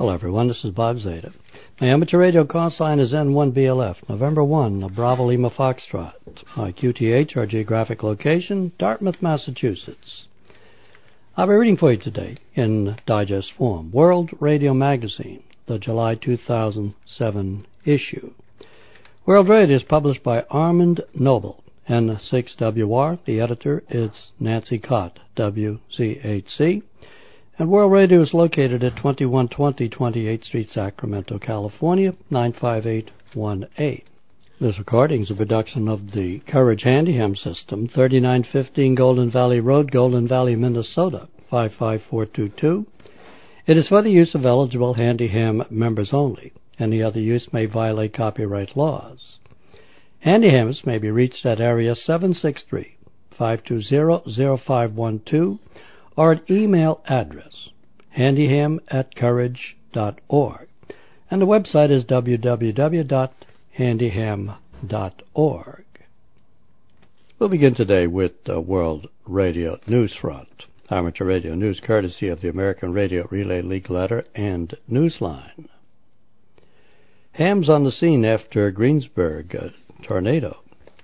Hello everyone, this is Bob Zeta. My amateur radio call sign is N1BLF, November 1, Bravo Lima Foxtrot. My QTH, our geographic location, Dartmouth, Massachusetts. I'll be reading for you today, in digest form, World Radio Magazine, the July 2007 issue. World Radio is published by Armand Noble, N6WR. The editor is Nancy Cott, WZHC. And World Radio is located at 2120 28th Street, Sacramento, California, 95818. This recording is a production of the Courage Handyham System, 3915 Golden Valley Road, Golden Valley, Minnesota, 55422. It is for the use of eligible Handyham members only. Any other use may violate copyright laws. Handyhams may be reached at area 763-520-0512 or at email address handyham@courage.org. And the website is www.handyham.org. We'll begin today with the World Radio News Front. Amateur radio news courtesy of the American Radio Relay League Letter and Newsline. Hams on the scene after Greensburg tornado.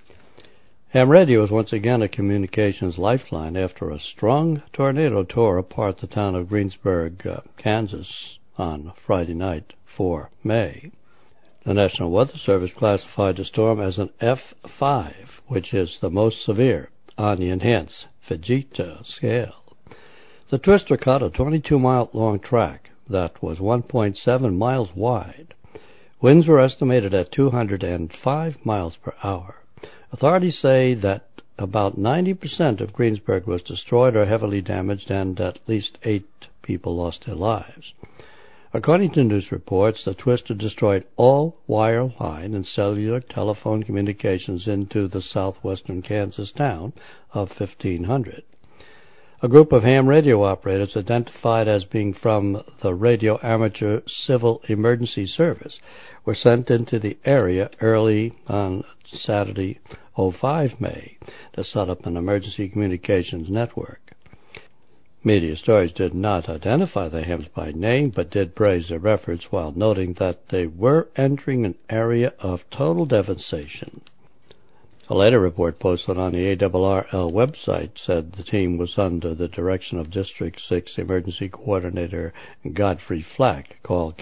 Ham radio is once again a communications lifeline after a strong tornado tore apart the town of Greensburg, Kansas on Friday night, 4 May. The National Weather Service classified the storm as an F5, which is the most severe on the enhanced Fujita scale. The twister cut a 22-mile-long track that was 1.7 miles wide. Winds were estimated at 205 miles per hour. Authorities say that about 90% of Greensburg was destroyed or heavily damaged, and at least 8 people lost their lives. According to news reports, the twister destroyed all wireline and cellular telephone communications into the southwestern Kansas town of 1500. A group of ham radio operators identified as being from the Radio Amateur Civil Emergency Service were sent into the area early on Saturday, 5 May, to set up an emergency communications network. Media stories did not identify the hams by name, but did praise their efforts while noting that they were entering an area of total devastation. A later report posted on the ARRL website said the team was under the direction of District 6 Emergency Coordinator Godfrey Flack, called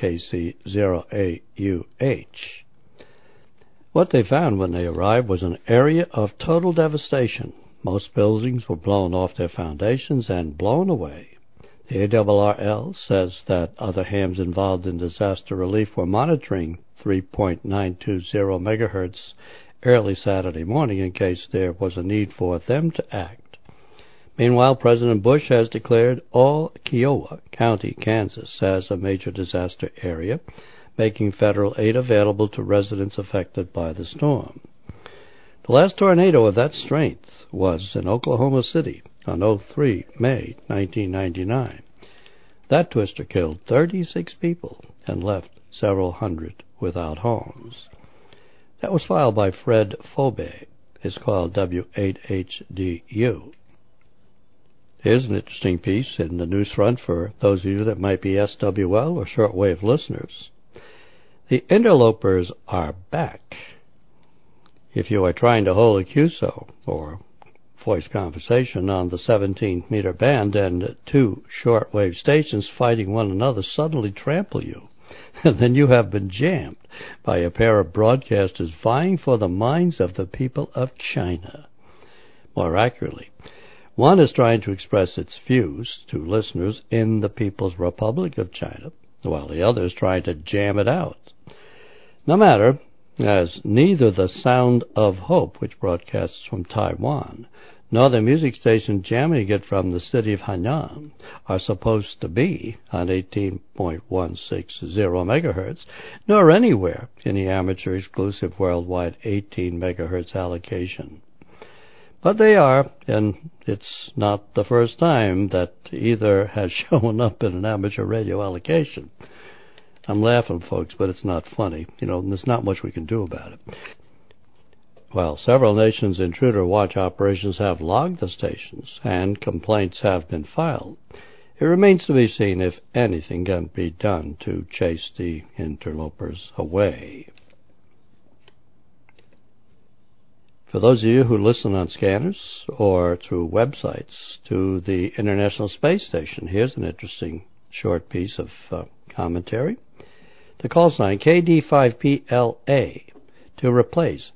KC0AUH. What they found when they arrived was an area of total devastation. Most buildings were blown off their foundations and blown away. The ARRL says that other hams involved in disaster relief were monitoring 3.920 megahertz early Saturday morning in case there was a need for them to act. Meanwhile, President Bush has declared all Kiowa County, Kansas, as a major disaster area, making federal aid available to residents affected by the storm. The last tornado of that strength was in Oklahoma City on 3 May 1999. That twister killed 36 people and left several hundred without homes. That was filed by Fred Fobe. It's called W8HDU. Here's an interesting piece in the news front for those of you that might be SWL or shortwave listeners. The interlopers are back. If you are trying to hold a QSO or voice conversation on the 17-meter band and 2 shortwave stations fighting one another suddenly trample you, then you have been jammed by a pair of broadcasters vying for the minds of the people of China. More accurately, one is trying to express its views to listeners in the People's Republic of China, while the other is trying to jam it out. No matter, as neither the Sound of Hope, which broadcasts from Taiwan, nor the music station jamming it from the city of Hainan are supposed to be on 18.160 megahertz, nor anywhere in the amateur exclusive worldwide 18 megahertz allocation. But they are, and it's not the first time that either has shown up in an amateur radio allocation. I'm laughing, folks, but it's not funny. There's not much we can do about it. While several nations' intruder watch operations have logged the stations and complaints have been filed, It remains to be seen if anything can be done to chase the interlopers away. For those of you who listen on scanners or through websites to the International Space Station, here's an interesting short piece of commentary. The call sign KD5PLA to replace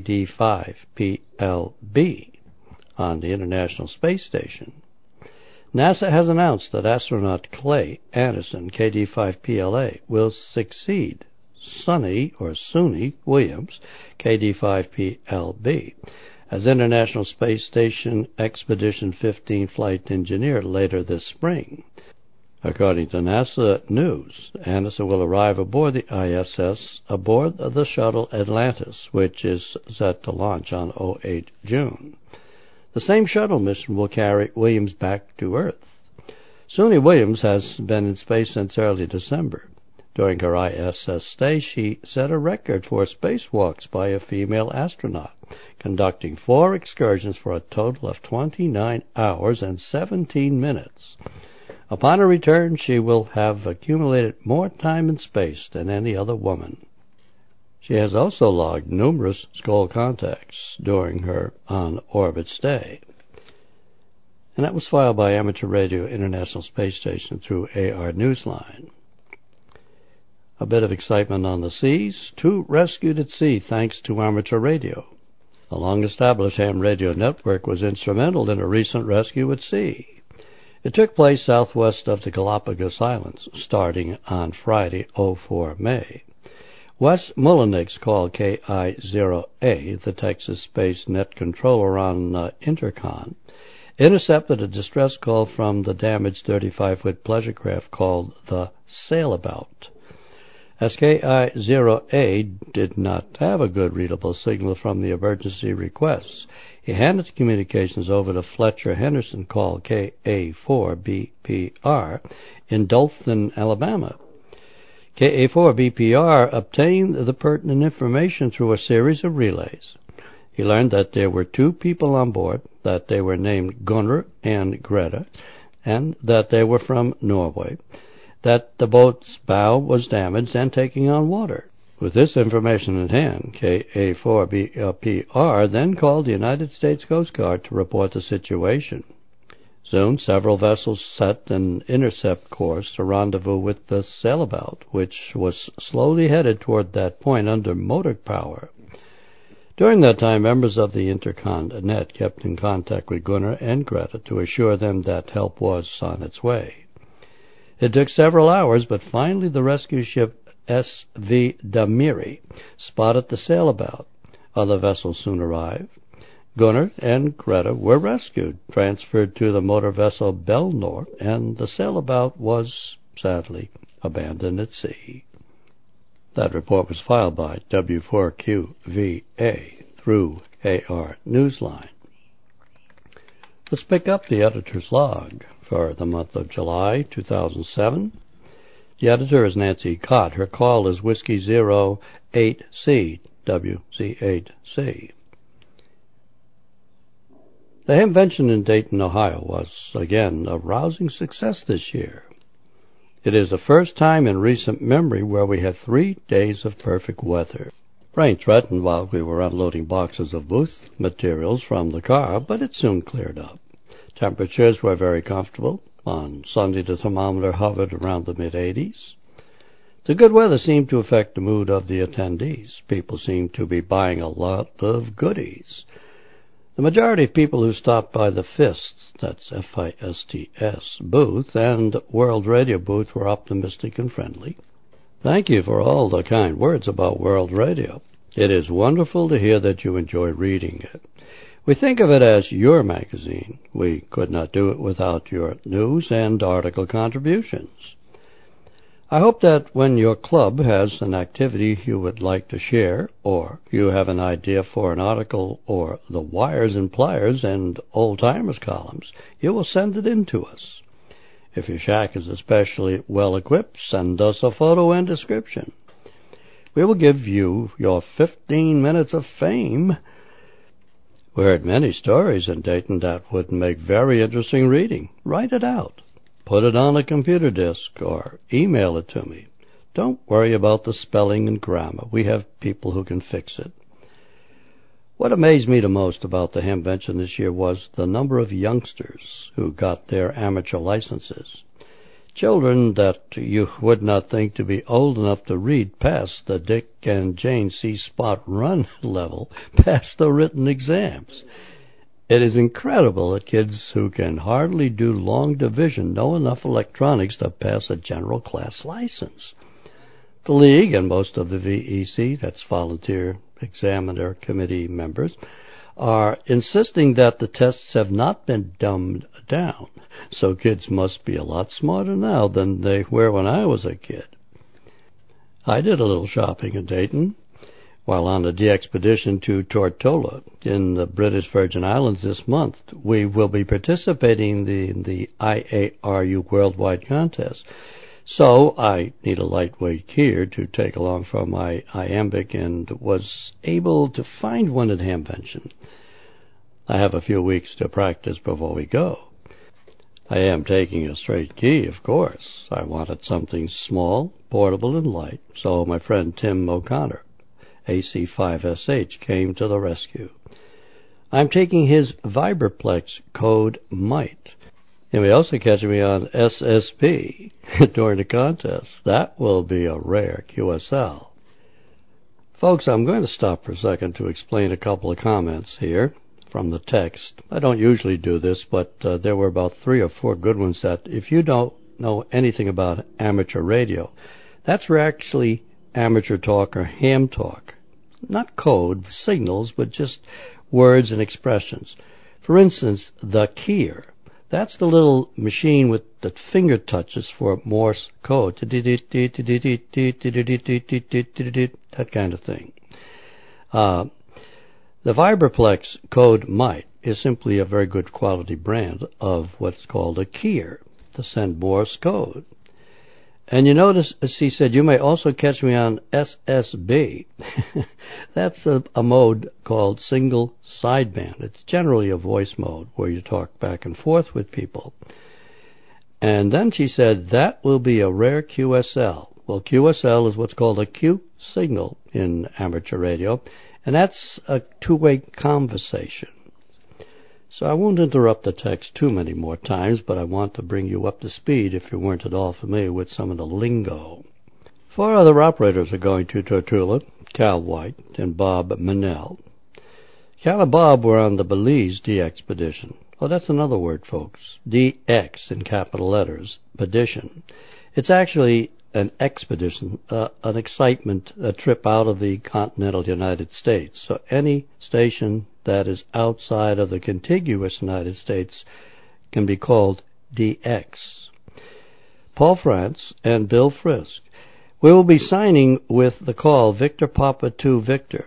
KD5PLB on the International Space Station. NASA has announced that astronaut Clay Anderson, KD5PLA, will succeed Suni Williams, KD5PLB, as International Space Station Expedition 15 flight engineer later this spring. According to NASA News, Anderson will arrive aboard the ISS aboard the shuttle Atlantis, which is set to launch on 8 June. The same shuttle mission will carry Williams back to Earth. Suni Williams has been in space since early December. During her ISS stay, she set a record for spacewalks by a female astronaut, conducting 4 excursions for a total of 29 hours and 17 minutes. Upon her return, she will have accumulated more time in space than any other woman. She has also logged numerous skull contacts during her on-orbit stay. And that was filed by Amateur Radio International Space Station through AR Newsline. A bit of excitement on the seas. 2 rescued at sea thanks to amateur radio. The long-established ham radio network was instrumental in a recent rescue at sea. It took place southwest of the Galapagos Islands, starting on Friday, 4 May. Wes Mullenix called KI-0A, the Texas Space Net Controller on Intercon, intercepted a distress call from the damaged 35-foot pleasure craft called the Sailabout. As KI-0A did not have a good readable signal from the emergency requests, he handed the communications over to Fletcher Henderson, called KA-4BPR, in Dothan, Alabama. KA-4BPR obtained the pertinent information through a series of relays. He learned that there were 2 people on board, that they were named Gunnar and Greta, and that they were from Norway, that the boat's bow was damaged and taking on water. With this information in hand, KA-4BPR then called the United States Coast Guard to report the situation. Soon, several vessels set an intercept course to rendezvous with the Sailabout, which was slowly headed toward that point under motor power. During that time, members of the Intercon net kept in contact with Gunnar and Greta to assure them that help was on its way. It took several hours, but finally the rescue ship SV Damiri spotted the Sailabout. Other vessels soon arrived. Gunnar and Greta were rescued, transferred to the motor vessel Belnor, and the Sailabout was, sadly, abandoned at sea. That report was filed by W4QVA through AR Newsline. Let's pick up the editor's log for the month of July 2007. The editor is Nancy Cott. Her call is Whiskey 08C, WC8C. The Hamvention in Dayton, Ohio was, again, a rousing success this year. It is the first time in recent memory where we had 3 days of perfect weather. Rain threatened while we were unloading boxes of booth materials from the car, but it soon cleared up. Temperatures were very comfortable. On Sunday, the thermometer hovered around the mid-80s. The good weather seemed to affect the mood of the attendees. People seemed to be buying a lot of goodies. The majority of people who stopped by the FISTS, that's F-I-S-T-S, booth and World Radio booth were optimistic and friendly. Thank you for all the kind words about World Radio. It is wonderful to hear that you enjoy reading it. We think of it as your magazine. We could not do it without your news and article contributions. I hope that when your club has an activity you would like to share, or you have an idea for an article or the Wires and Pliers and Old Timers columns, you will send it in to us. If your shack is especially well equipped, send us a photo and description. We will give you your 15 minutes of fame. We heard many stories in Dayton that would make very interesting reading. Write it out. Put it on a computer disk or email it to me. Don't worry about the spelling and grammar. We have people who can fix it. What amazed me the most about the Hamvention this year was the number of youngsters who got their amateur licenses. Children that you would not think to be old enough to read past the Dick and Jane See Spot Run level, past the written exams. It is incredible that kids who can hardly do long division know enough electronics to pass a general class license. The League and most of the VEC, that's Volunteer Examiner Committee members, are insisting that the tests have not been dumbed down, so kids must be a lot smarter now than they were when I was a kid. I did a little shopping in Dayton while on the expedition to Tortola in the British Virgin Islands this month. We will be participating in the IARU Worldwide Contest. So I need a lightweight gear to take along for my iambic and was able to find one at Hamvention. I have a few weeks to practice before we go. I am taking a straight key, of course. I wanted something small, portable, and light, so my friend Tim O'Connor, AC5SH, came to the rescue. I'm taking his Vibraplex code MIGHT. You may also catch me on SSB during the contest. That will be a rare QSL. Folks, I'm going to stop for a second to explain a couple of comments here from the text. I don't usually do this, but there were about 3 or 4 good ones that, if you don't know anything about amateur radio, that's actually amateur talk or ham talk. Not code, signals, but just words and expressions. For instance, the keyer. That's the little machine with the finger touches for Morse code. That kind of thing. The Vibraplex code MIGHT is simply a very good quality brand of what's called a keyer to send Morse code. And you notice, as he said, you may also catch me on SSB. That's a mode called single sideband. It's generally a voice mode where you talk back and forth with people. And then she said, that will be a rare QSL. Well, QSL is what's called a Q signal in amateur radio, and that's a two-way conversation. So I won't interrupt the text too many more times, but I want to bring you up to speed if you weren't at all familiar with some of the lingo. 4 other operators are going to Tortola, Cal White and Bob Manel. Cal and Bob were on the Belize D-Expedition. Oh, that's another word, folks. DX in capital letters, Pedition. It's actually an expedition, an excitement, a trip out of the continental United States. So any station that is outside of the contiguous United States can be called DX. Paul France and Bill Frisk. We will be signing with the call Victor Papa 2 Victor,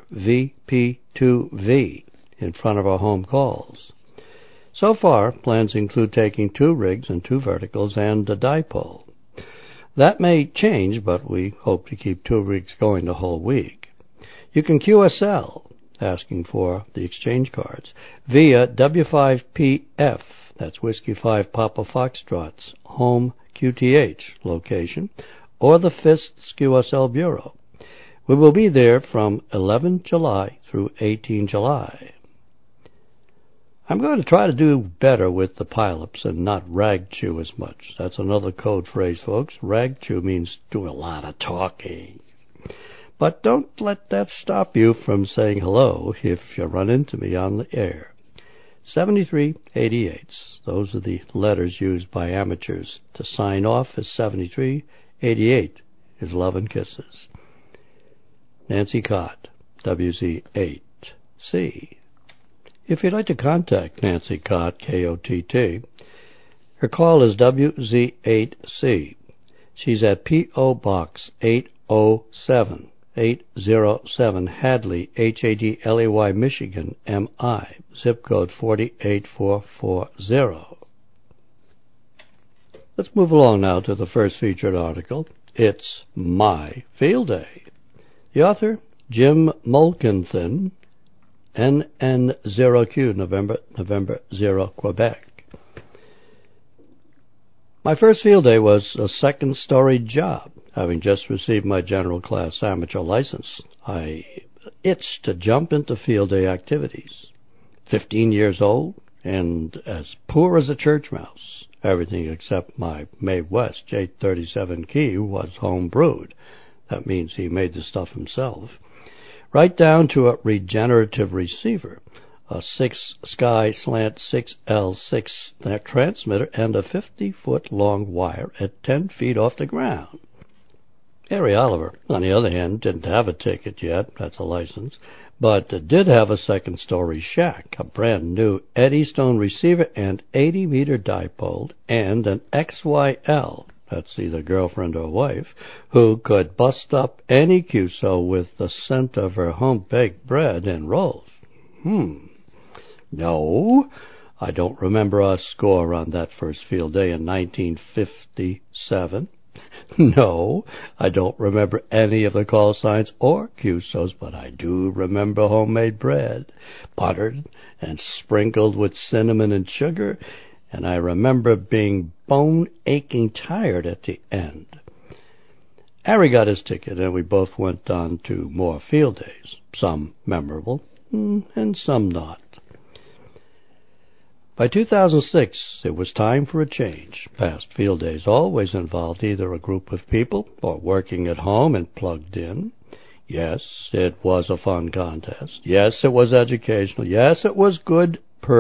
VP2V, in front of our home calls. So far, plans include taking 2 rigs and 2 verticals and a dipole. That may change, but we hope to keep 2 rigs going the whole week. You can QSL, asking for the exchange cards, via W5PF, that's Whiskey 5 Papa Foxtrot's home QTH location, or the FIST's QSL Bureau. We will be there from 11 July through 18 July. I'm going to try to do better with the pileups and not rag chew as much. That's another code phrase, folks. Rag chew means do a lot of talking. But don't let that stop you from saying hello if you run into me on the air. 7388. Those are the letters used by amateurs. To sign off is 7388 is love and kisses. Nancy Cott, WZ8C. If you'd like to contact Nancy Cott, K-O-T-T, her call is WZ8C. She's at P.O. Box 807, 807 Hadley, Hadley, Michigan, MI, zip code 48440. Let's move along now to the first featured article. It's My Field Day. The author, Jim Mulkinthin, NN0Q, November 0, Quebec. My first field day was a second-story job. Having just received my general class amateur license, I itched to jump into field day activities. 15 years old and as poor as a church mouse. Everything except my Mae West J37 key was home brewed. That means he made the stuff himself. Right down to a regenerative receiver, a 6-Sky Slant 6L6 transmitter, and a 50-foot long wire at 10 feet off the ground. Harry Oliver, on the other hand, didn't have a ticket yet, that's a license, but did have a second-story shack, a brand-new Eddystone receiver and 80-meter dipole, and an XYL, that's either girlfriend or wife, who could bust up any QSO with the scent of her home-baked bread and rolls. No, I don't remember a score on that first field day in 1957. No, I don't remember any of the call signs or QSOs, but I do remember homemade bread, buttered and sprinkled with cinnamon and sugar, and I remember being bone-aching tired at the end. Harry got his ticket, and we both went on to more field days, some memorable and some not. By 2006, it was time for a change. Past field days always involved either a group of people or working at home and plugged in. Yes, it was a fun contest. Yes, it was educational. Yes, it was good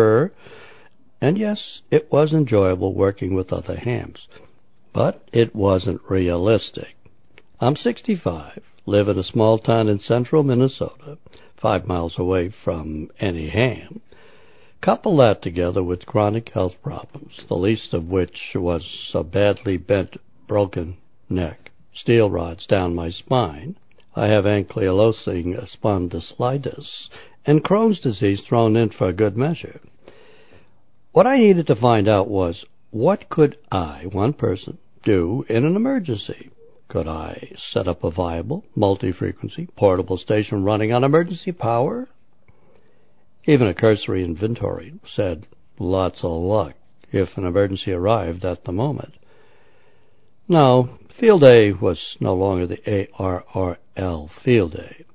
and yes, it was enjoyable working with other hams. But it wasn't realistic. I'm 65, live in a small town in central Minnesota, 5 miles away from any ham. Couple that together with chronic health problems, the least of which was a badly bent, broken neck, steel rods down my spine. I have ankylosing spondylitis and Crohn's disease thrown in for good measure. What I needed to find out was, what could I, one person, do in an emergency? Could I set up a viable, multi-frequency, portable station running on emergency power? Even a cursory inventory said lots of luck if an emergency arrived at the moment. No, field day was no longer the ARRL field day.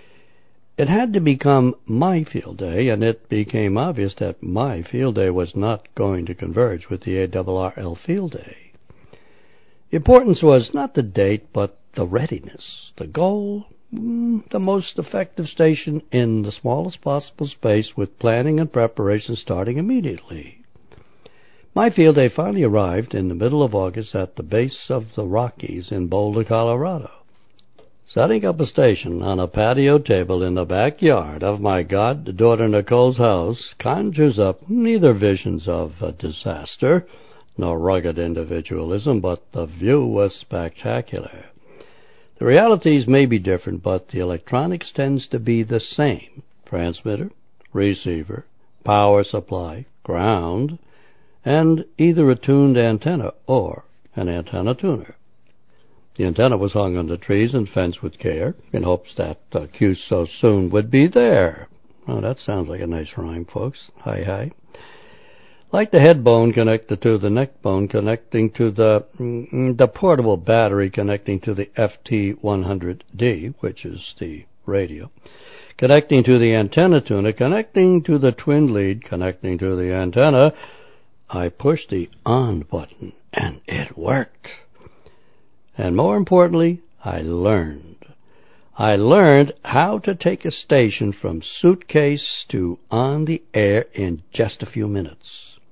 It had to become my field day, and it became obvious that my field day was not going to converge with the ARRL field day. The importance was not the date, but the readiness, the goal, the most effective station in the smallest possible space, with planning and preparation starting immediately. My field day finally arrived in the middle of August at the base of the Rockies in Boulder, Colorado. Setting up a station on a patio table in the backyard of my goddaughter Nicole's house conjures up neither visions of a disaster nor rugged individualism, but the view was spectacular. The realities may be different, but the electronics tends to be the same. Transmitter, receiver, power supply, ground, and either a tuned antenna or an antenna tuner. The antenna was hung on the trees and fenced with care, in hopes that QSO soon would be there. Oh, that sounds like a nice rhyme, folks. Hi, hi. Like the head bone connected to the neck bone, connecting to the portable battery connecting to the FT100D, which is the radio, connecting to the antenna tuner, connecting to the twin lead, connecting to the antenna, I pushed the on button, and it worked. And more importantly, I learned. I learned how to take a station from suitcase to on the air in just a few minutes.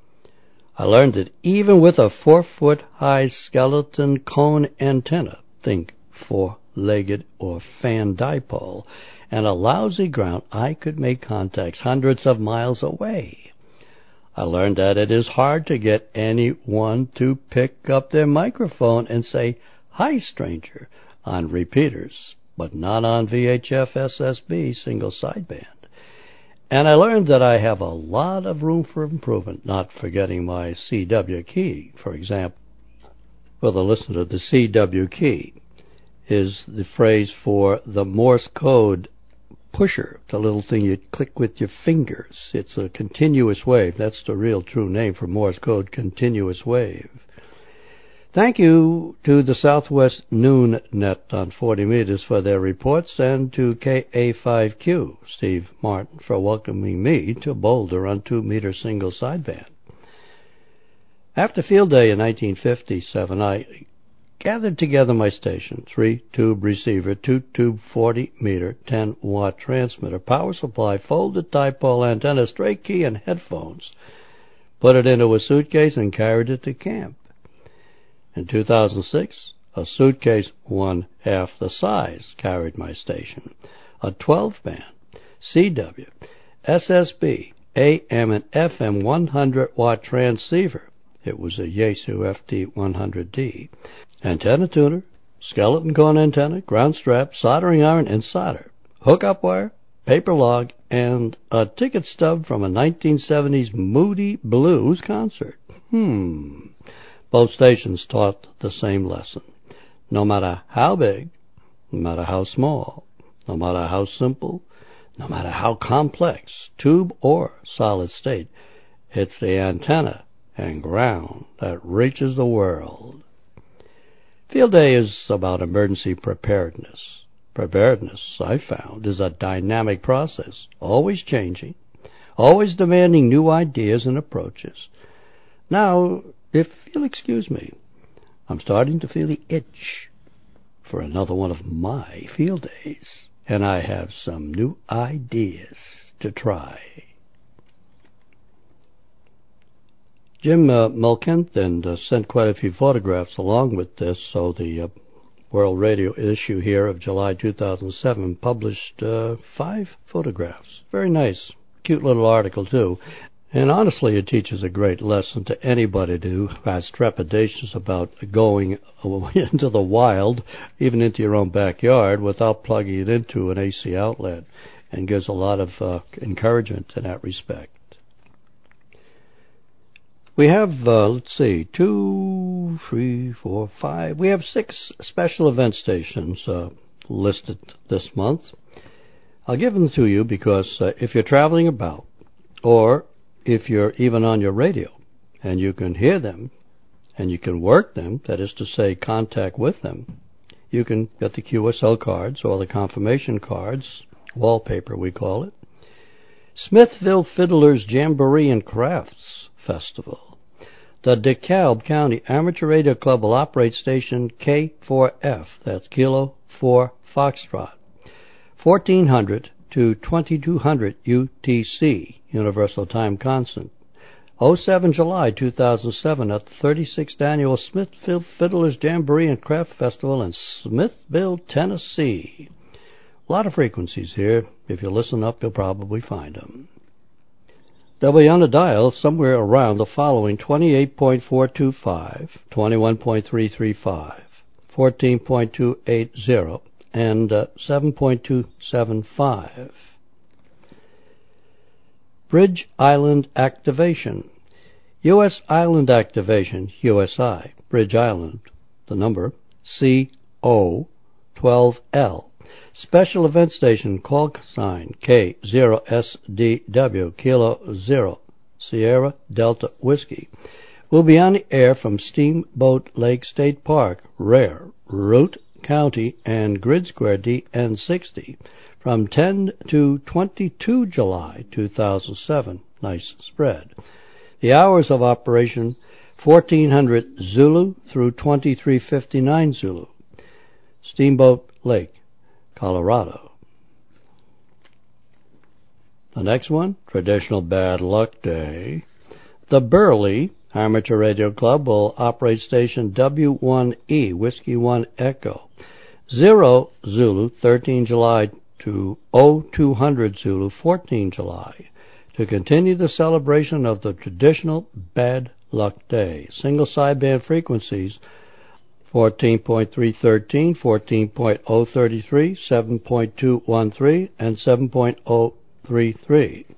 I learned that even with a 4-foot-high skeleton cone antenna, think 4-legged or fan dipole, and a lousy ground, I could make contacts hundreds of miles away. I learned that it is hard to get anyone to pick up their microphone and say, "Hi, stranger," on repeaters, but not on VHF SSB single sideband. And I learned that I have a lot of room for improvement, not forgetting my CW key, for example. For the listener, the CW key is the phrase for the Morse code pusher, the little thing you click with your fingers. It's a continuous wave. That's the real true name for Morse code, continuous wave. Thank you to the Southwest Noon Net on 40 meters for their reports, and to KA5Q, Steve Martin, for welcoming me to Boulder on 2-meter single sideband. After Field Day in 1957, I gathered together my station, 3-tube receiver, 2-tube 40-meter, 10-watt transmitter, power supply, folded dipole antenna, straight key, and headphones, put it into a suitcase, and carried it to camp. In 2006, a suitcase 1/2 the size carried my station, a 12-band CW, SSB, AM and FM 100-watt transceiver. It was a Yaesu FT100D. Antenna tuner, skeleton cone antenna, ground strap, soldering iron and solder, hookup wire, paper log, and a ticket stub from a 1970s Moody Blues concert. Both stations taught the same lesson. No matter how big, no matter how small, no matter how simple, no matter how complex, tube or solid state, it's the antenna and ground that reaches the world. Field Day is about emergency preparedness. Preparedness, I found, is a dynamic process, always changing, always demanding new ideas and approaches. Now, if you'll excuse me, I'm starting to feel the itch for another one of my field days, and I have some new ideas to try. Jim Mulkenthin sent quite a few photographs along with this, so the World Radio issue here of July 2007 published 5 photographs. Very nice, cute little article too. And honestly, it teaches a great lesson to anybody who has trepidations about going into the wild, even into your own backyard, without plugging it into an AC outlet, and gives a lot of encouragement in that respect. We have, 2, 3, 4, 5. We have 6 special event stations listed this month. I'll give them to you because if you're traveling about, or if you're even on your radio, and you can hear them, and you can work them, that is to say, contact with them, you can get the QSL cards or the confirmation cards, wallpaper we call it. Smithville Fiddlers Jamboree and Crafts Festival. The DeKalb County Amateur Radio Club will operate station K4F, that's Kilo 4 Foxtrot, 1400 to 2200 UTC, Universal Time Constant, 07 July 2007 at the 36th Annual Smithville Fiddlers Jamboree and Craft Festival in Smithville, Tennessee. A lot of frequencies here. If you listen up, you'll probably find them. They'll be on the dial somewhere around the following: 28.425, 21.335, 14.280, and 7.275. Bridge Island Activation. U.S. Island Activation, USI, Bridge Island, the number CO12L. Special Event Station, call sign K0SDW, Kilo 0, Sierra Delta Whiskey. Will be on the air from Steamboat Lake State Park, Rare, Root County, and Grid Square DN60 from 10 to 22 July 2007. Nice spread. The hours of operation, 1400 Zulu through 2359 Zulu. Steamboat Lake, Colorado. The next one, Traditional Bad Luck Day. The Burley Amateur Radio Club will operate station W1E, Whiskey 1 Echo, 0 Zulu, 13 July to 0200 Zulu, 14 July, to continue the celebration of the traditional Bad Luck Day. Single sideband frequencies, 14.313, 14.033, 7.213, and 7.033.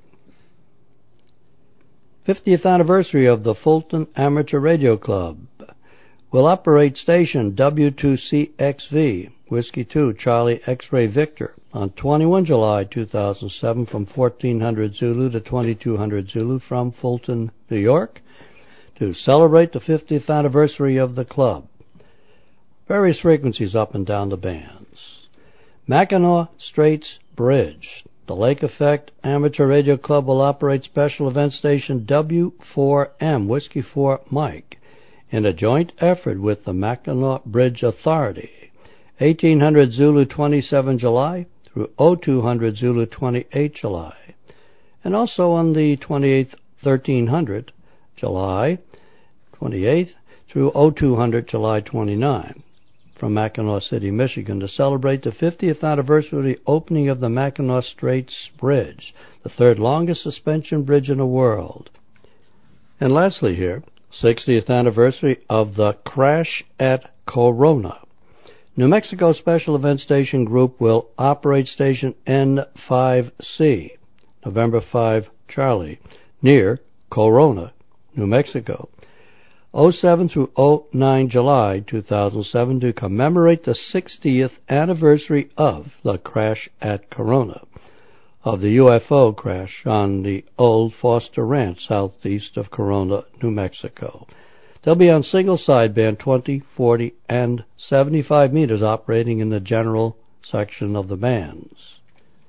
50th anniversary of the Fulton Amateur Radio Club. Will operate station W2CXV, Whiskey 2, Charlie X-Ray Victor, on 21 July 2007 from 1400 Zulu to 2200 Zulu from Fulton, New York, to celebrate the 50th anniversary of the club. Various frequencies up and down the bands. Mackinac Straits Bridge. The Lake Effect Amateur Radio Club will operate special event station W4M, Whiskey 4 Mike, in a joint effort with the Mackinac Bridge Authority. 1800 Zulu 27 July through 0200 Zulu 28 July. And also on the 28th, 1300 July 28th through 0200 July 29. From Mackinac City, Michigan, to celebrate the 50th anniversary opening of the Mackinac Straits Bridge, the third longest suspension bridge in the world. And lastly here, 60th anniversary of the crash at Corona. New Mexico Special Event Station Group will operate station N5C, November 5 Charlie, near Corona, New Mexico. 07 through 09 July 2007 to commemorate the 60th anniversary of the crash at Corona, of the UFO crash on the old Foster Ranch southeast of Corona, New Mexico. They'll be on single sideband 20, 40, and 75 meters operating in the general section of the bands.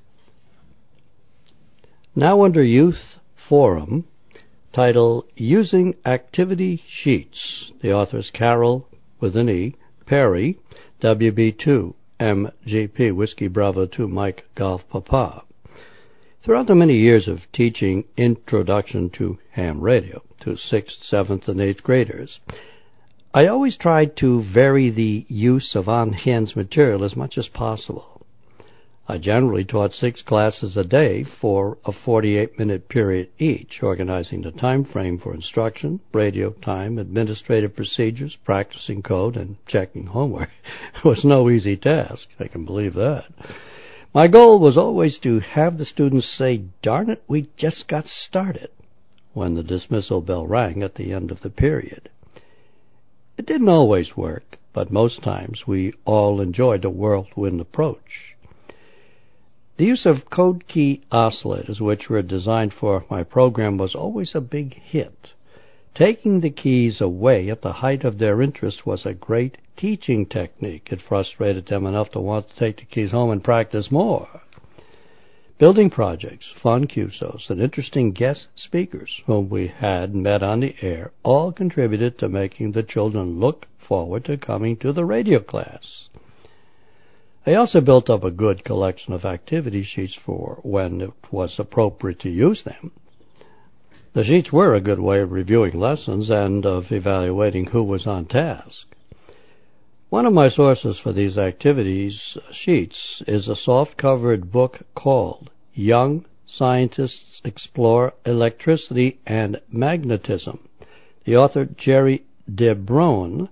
Now under Youth Forum, title Using Activity Sheets. The author is Carol, with an E, Perry, WB2, MGP, Whiskey Bravo 2, Mike Golf Papa. Throughout the many years of teaching Introduction to Ham Radio to 6th, 7th, and 8th graders, I always tried to vary the use of on-hand material as much as possible. I generally taught 6 classes a day for a 48-minute period each, organizing the time frame for instruction, radio time, administrative procedures, practicing code, and checking homework. It was no easy task, I can believe that. My goal was always to have the students say, "Darn it, we just got started," when the dismissal bell rang at the end of the period. It didn't always work, but most times we all enjoyed the whirlwind approach. The use of code key oscillators, which were designed for my program, was always a big hit. Taking the keys away at the height of their interest was a great teaching technique. It frustrated them enough to want to take the keys home and practice more. Building projects, fun QSOs, and interesting guest speakers whom we had met on the air all contributed to making the children look forward to coming to the radio class. I also built up a good collection of activity sheets for when it was appropriate to use them. The sheets were a good way of reviewing lessons and of evaluating who was on task. One of my sources for these activities sheets is a soft-covered book called Young Scientists Explore Electricity and Magnetism. The author, Jerry DeBruin,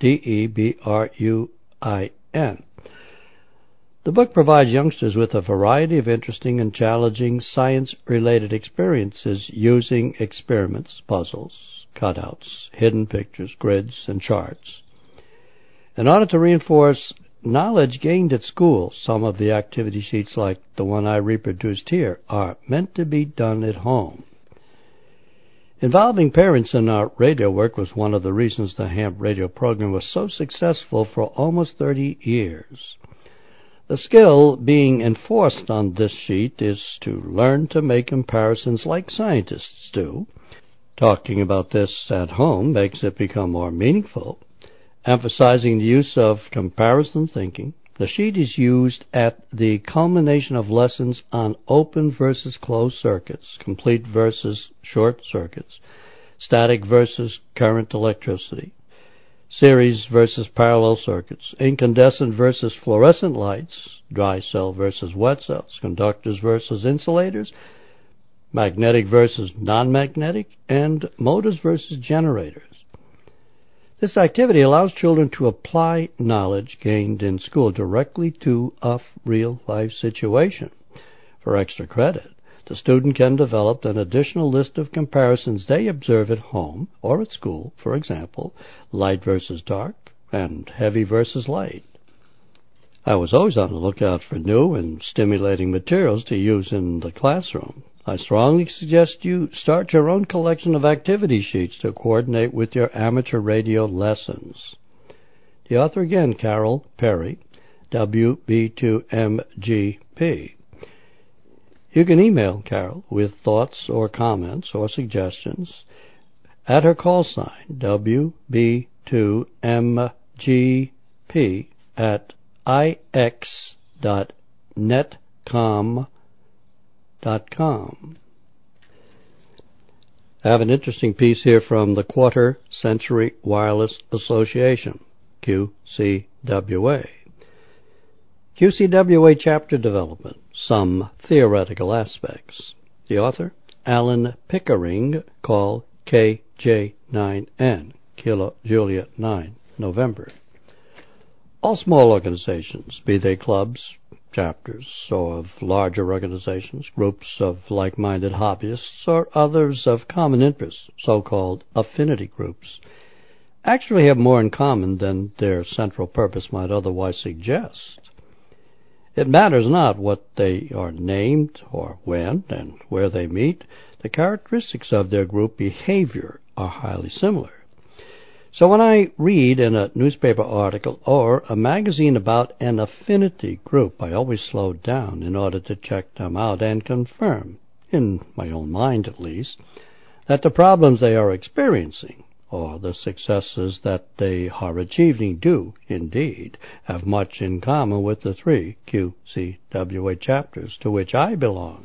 D-E-B-R-U-I-N. The book provides youngsters with a variety of interesting and challenging science-related experiences using experiments, puzzles, cutouts, hidden pictures, grids, and charts. In order to reinforce knowledge gained at school, some of the activity sheets, like the one I reproduced here, are meant to be done at home. Involving parents in our radio work was one of the reasons the ham radio program was so successful for almost 30 years. The skill being enforced on this sheet is to learn to make comparisons like scientists do. Talking about this at home makes it become more meaningful. Emphasizing the use of comparison thinking, the sheet is used at the culmination of lessons on open versus closed circuits, complete versus short circuits, static versus current electricity, series versus parallel circuits, incandescent versus fluorescent lights, dry cell versus wet cells, conductors versus insulators, magnetic versus non-magnetic, and motors versus generators. This activity allows children to apply knowledge gained in school directly to a real-life situation. For extra credit, the student can develop an additional list of comparisons they observe at home or at school, for example, light versus dark and heavy versus light. I was always on the lookout for new and stimulating materials to use in the classroom. I strongly suggest you start your own collection of activity sheets to coordinate with your amateur radio lessons. The author again, Carol Perry, WB2MGP. You can email Carol with thoughts or comments or suggestions at her call sign, WB2MGP at ix.netcom.com. I have an interesting piece here from the Quarter Century Wireless Association, QCWA. QCWA Chapter Development, Some Theoretical Aspects. The author, Alan Pickering, call KJ9N, Kilo Juliet 9, November. All small organizations, be they clubs, chapters, or of larger organizations, groups of like-minded hobbyists, or others of common interest, so-called affinity groups, actually have more in common than their central purpose might otherwise suggest. It matters not what they are named, or when and where they meet. The characteristics of their group behavior are highly similar. So when I read in a newspaper article or a magazine about an affinity group, I always slow down in order to check them out and confirm, in my own mind at least, that the problems they are experiencing or the successes that they are achieving do, indeed, have much in common with the 3 QCWA chapters to which I belong.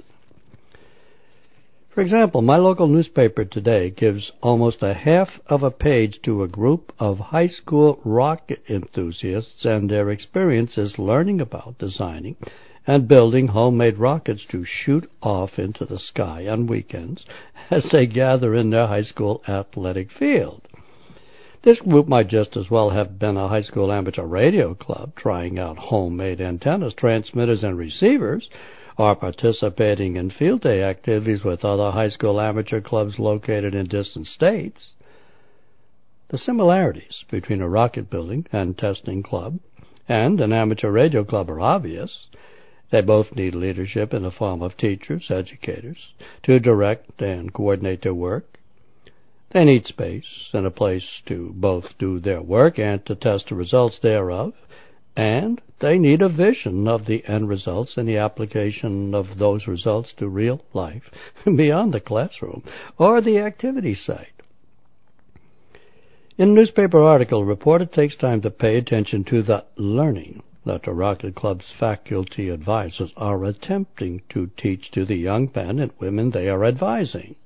For example, my local newspaper today gives almost a half of a page to a group of high school rocket enthusiasts and their experiences learning about designing and building homemade rockets to shoot off into the sky on weekends as they gather in their high school athletic field. This group might just as well have been a high school amateur radio club trying out homemade antennas, transmitters, and receivers, or participating in field day activities with other high school amateur clubs located in distant states. The similarities between a rocket building and testing club and an amateur radio club are obvious. They both need leadership in the form of teachers, educators, to direct and coordinate their work. They need space and a place to both do their work and to test the results thereof. And they need a vision of the end results and the application of those results to real life beyond the classroom or the activity site. In a newspaper article, a reporter takes time to pay attention to the learning that the Rocket Club's faculty advisors are attempting to teach to the young men and women they are advising.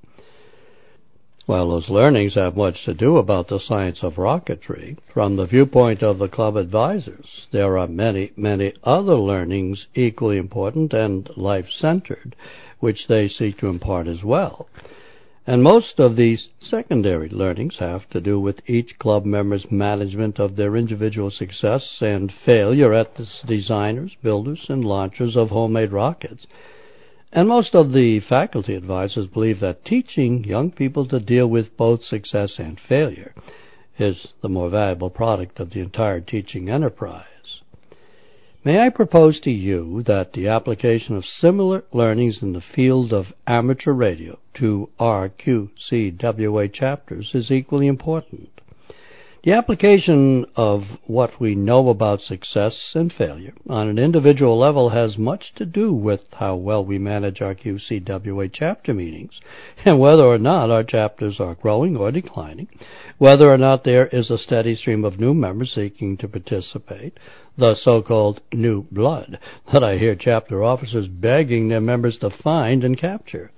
While those learnings have much to do about the science of rocketry, from the viewpoint of the club advisors, there are many, many other learnings equally important and life-centered, which they seek to impart as well. And most of these secondary learnings have to do with each club member's management of their individual success and failure as designers, builders, and launchers of homemade rockets. And most of the faculty advisors believe that teaching young people to deal with both success and failure is the more valuable product of the entire teaching enterprise. May I propose to you that the application of similar learnings in the field of amateur radio to our QCWA chapters is equally important. The application of what we know about success and failure on an individual level has much to do with how well we manage our QCWA chapter meetings and whether or not our chapters are growing or declining, whether or not there is a steady stream of new members seeking to participate, the so-called new blood that I hear chapter officers begging their members to find and capture.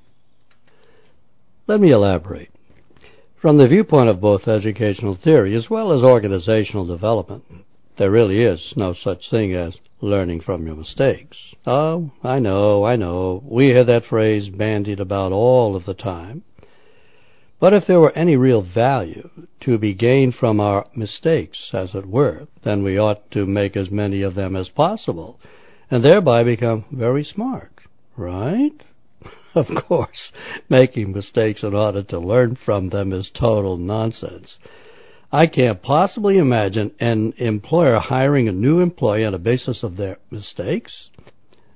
Let me elaborate. From the viewpoint of both educational theory as well as organizational development, there really is no such thing as learning from your mistakes. Oh, I know. We hear that phrase bandied about all of the time. But if there were any real value to be gained from our mistakes, as it were, then we ought to make as many of them as possible, and thereby become very smart, right? Of course, making mistakes in order to learn from them is total nonsense. I can't possibly imagine an employer hiring a new employee on the basis of their mistakes.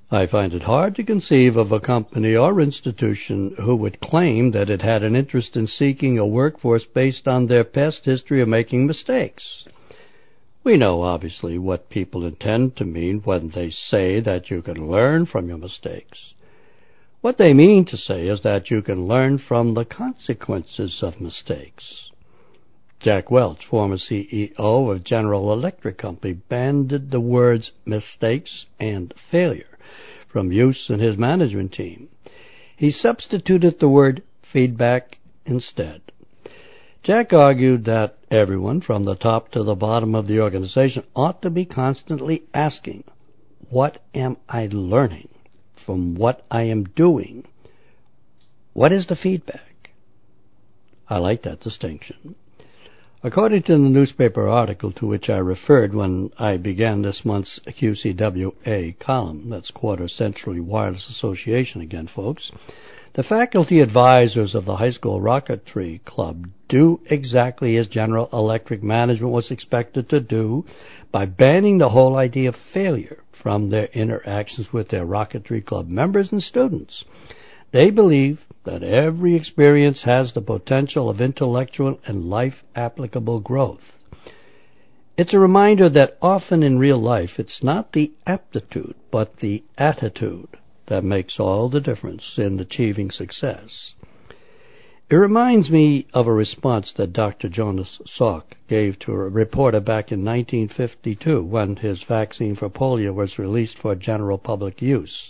I find it hard to conceive of a company or institution who would claim that it had an interest in seeking a workforce based on their past history of making mistakes. We know, obviously, what people intend to mean when they say that you can learn from your mistakes. What they mean to say is that you can learn from the consequences of mistakes. Jack Welch, former CEO of General Electric Company, banned the words mistakes and failure from use in his management team. He substituted the word feedback instead. Jack argued that everyone, from the top to the bottom of the organization, ought to be constantly asking, what am I learning from what I am doing? What is the feedback? I like that distinction. According to the newspaper article to which I referred when I began this month's QCWA column, that's Quarter Century Wireless Association again, folks, the faculty advisors of the High School Rocketry Club do exactly as General Electric management was expected to do by banning the whole idea of failure from their interactions with their Rocketry Club members and students. They believe that every experience has the potential of intellectual and life-applicable growth. It's a reminder that often in real life it's not the aptitude but the attitude that makes all the difference in achieving success. It reminds me of a response that Dr. Jonas Salk gave to a reporter back in 1952 when his vaccine for polio was released for general public use.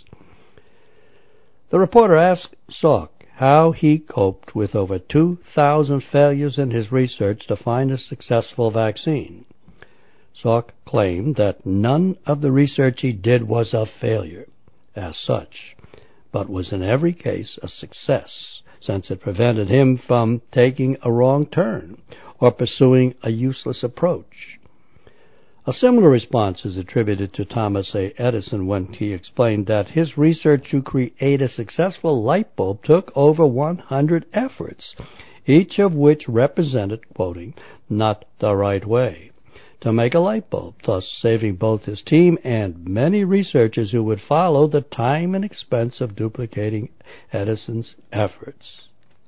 The reporter asked Salk how he coped with over 2,000 failures in his research to find a successful vaccine. Salk claimed that none of the research he did was a failure as such, but was in every case a success, since it prevented him from taking a wrong turn or pursuing a useless approach. A similar response is attributed to Thomas A. Edison when he explained that his research to create a successful light bulb took over 100 efforts, each of which represented, quoting, not the right way to make a light bulb, thus saving both his team and many researchers who would follow the time and expense of duplicating Edison's efforts.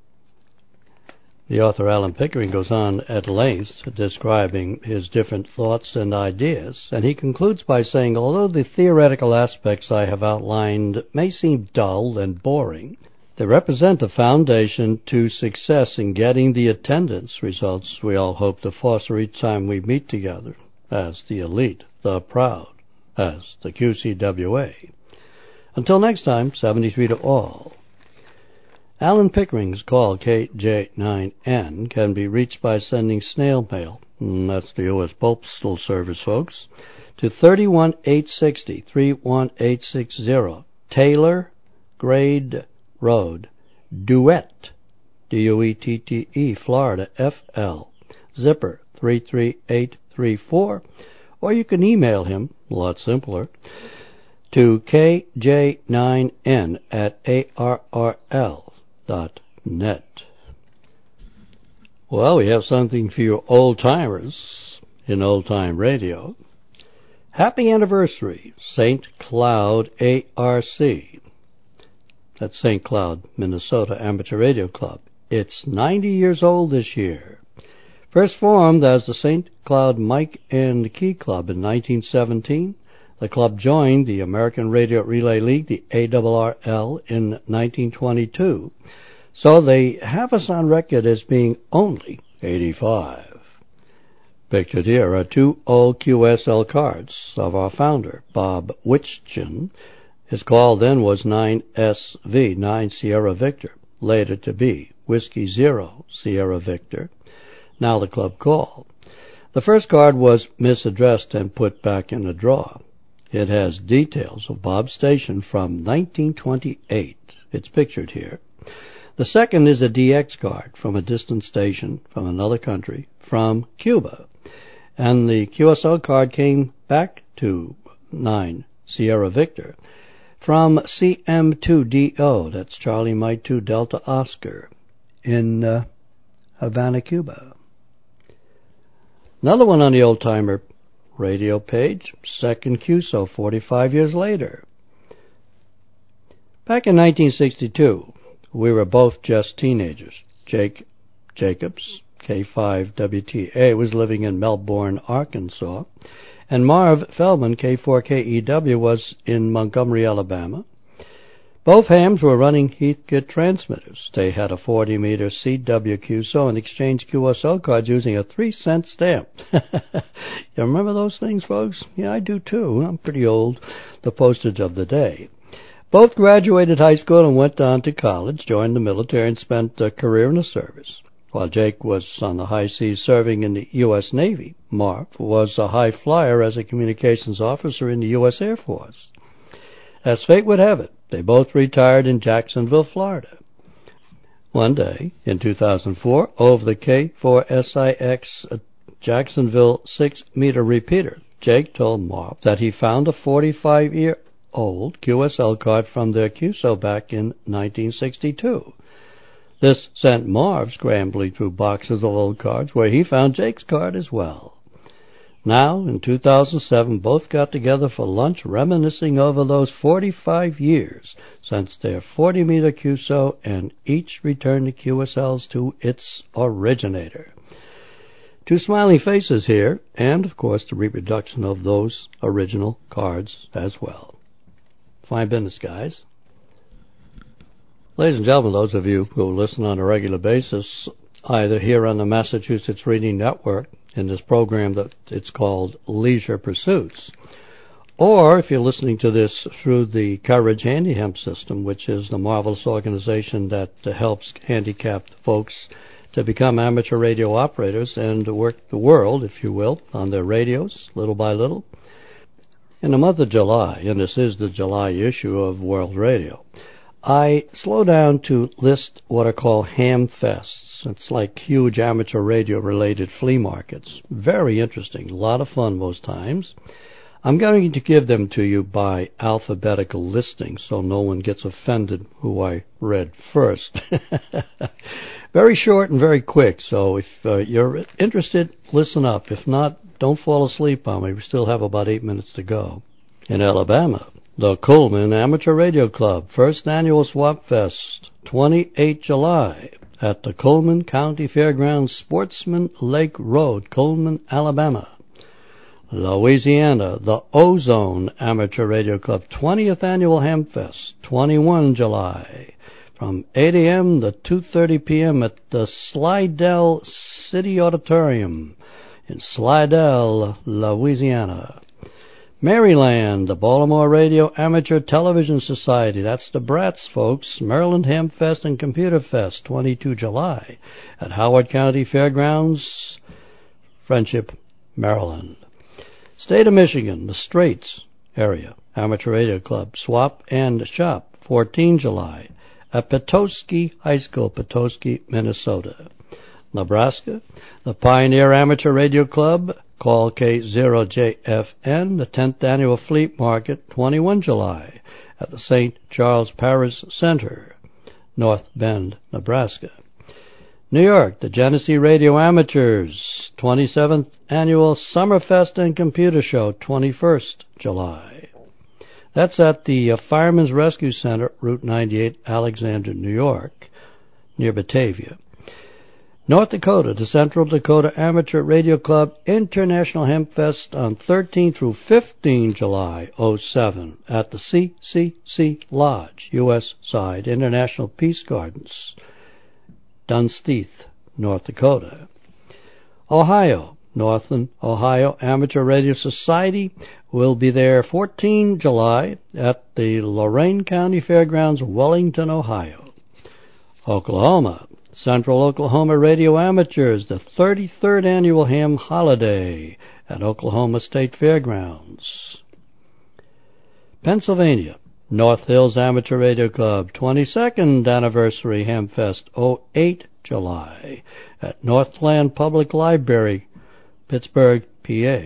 The author Alan Pickering goes on at length describing his different thoughts and ideas, and he concludes by saying, although the theoretical aspects I have outlined may seem dull and boring, they represent a foundation to success in getting the attendance results we all hope to foster each time we meet together as the elite, the proud, as the QCWA. Until next time, 73 to all. Alan Pickering's call, KJ9N, can be reached by sending snail mail, that's the U.S. Postal Service, folks, to 31860, 31860, Taylor Grade Road, Duette, D-U-E-T-T-E, Florida, FL, zipper 33834, or you can email him, a lot simpler, to kj9n@arrl.net. Well, we have something for you old-timers in old-time radio. Happy anniversary, St. Cloud ARC. That's St. Cloud, Minnesota Amateur Radio Club. It's 90 years old this year. First formed as the St. Cloud Mic and Key Club in 1917, the club joined the American Radio Relay League, the ARRL, in 1922, so they have us on record as being only 85. Pictured here are two old QSL cards of our founder, Bob Wichtchen. His call then was 9SV, 9 Sierra Victor, later to be Whiskey 0 Sierra Victor, now the club call. The first card was misaddressed and put back in a drawer. It has details of Bob's station from 1928. It's pictured here. The second is a DX card from a distant station from another country, from Cuba. And the QSL card came back to 9 Sierra Victor from CM2DO, that's Charlie Mike 2 Delta Oscar, in Havana, Cuba. Another one on the old-timer radio page, second QSO, 45 years later. Back in 1962, we were both just teenagers. Jake Jacobs, K5WTA, was living in Melbourne, Arkansas, and Marv Feldman, K4KEW, was in Montgomery, Alabama. Both hams were running Heathkit transmitters. They had a 40-meter CW QSO and exchanged QSL cards using a 3-cent stamp. You remember those things, folks? Yeah, I do too. I'm pretty old. The postage of the day. Both graduated high school and went on to college, joined the military, and spent a career in the service. While Jake was on the high seas serving in the U.S. Navy, Marv was a high flyer as a communications officer in the U.S. Air Force. As fate would have it, they both retired in Jacksonville, Florida. One day, in 2004, over the K4SIX Jacksonville 6-meter repeater, Jake told Marv that he found a 45-year-old QSL card from their QSO back in 1962. This sent Marv scrambling through boxes of old cards, where he found Jake's card as well. Now, in 2007, both got together for lunch, reminiscing over those 45 years since their 40-meter QSO, and each returned the QSLs to its originator. Two smiling faces here, and, of course, the reproduction of those original cards as well. Fine business, guys. Ladies and gentlemen, those of you who listen on a regular basis, either here on the Massachusetts Reading Network, in this program that it's called Leisure Pursuits, or if you're listening to this through the Courage Handy Hemp System, which is the marvelous organization that helps handicapped folks to become amateur radio operators and to work the world, if you will, on their radios, little by little. In the month of July, and this is the July issue of World Radio, I slow down to list what are called ham fests. It's like huge amateur radio-related flea markets. Very interesting. A lot of fun most times. I'm going to give them to you by alphabetical listing so no one gets offended who I read first. Very short and very quick, so if you're interested, listen up. If not, don't fall asleep on me. We still have about 8 minutes to go. In Alabama, the Coleman Amateur Radio Club, first annual Swap Fest, 28 July, at the Coleman County Fairgrounds, Sportsman Lake Road, Coleman, Alabama. Louisiana, the Ozone Amateur Radio Club, 20th Annual Hamfest, 21 July, from 8 a.m. to 2:30 p.m. at the Slidell City Auditorium in Slidell, Louisiana. Maryland, the Baltimore Radio Amateur Television Society. That's the Brats, folks. Maryland Hamfest and Computer Fest, 22 July, at Howard County Fairgrounds, Friendship, Maryland. State of Michigan, the Straits Area Amateur Radio Club, Swap and Shop, 14 July, at Petoskey High School, Petoskey, Minnesota. Nebraska, the Pioneer Amateur Radio Club, call K0JFN, the 10th Annual Fleet Market, 21 July, at the St. Charles Parish Center, North Bend, Nebraska. New York, the Genesee Radio Amateurs, 27th Annual Summerfest and Computer Show, 21st July. That's at the Fireman's Rescue Center, Route 98, Alexandria, New York, near Batavia. North Dakota, the Central Dakota Amateur Radio Club International Hempfest on 13 through 15 July 07 at the CCC Lodge, U.S. Side, International Peace Gardens, Dunsteith, North Dakota. Ohio, Northern Ohio Amateur Radio Society will be there 14 July at the Lorain County Fairgrounds, Wellington, Ohio. Oklahoma, Central Oklahoma Radio Amateurs, the 33rd Annual Ham Holiday at Oklahoma State Fairgrounds. Pennsylvania, North Hills Amateur Radio Club, 22nd Anniversary Hamfest, 08 July, at Northland Public Library, Pittsburgh, PA.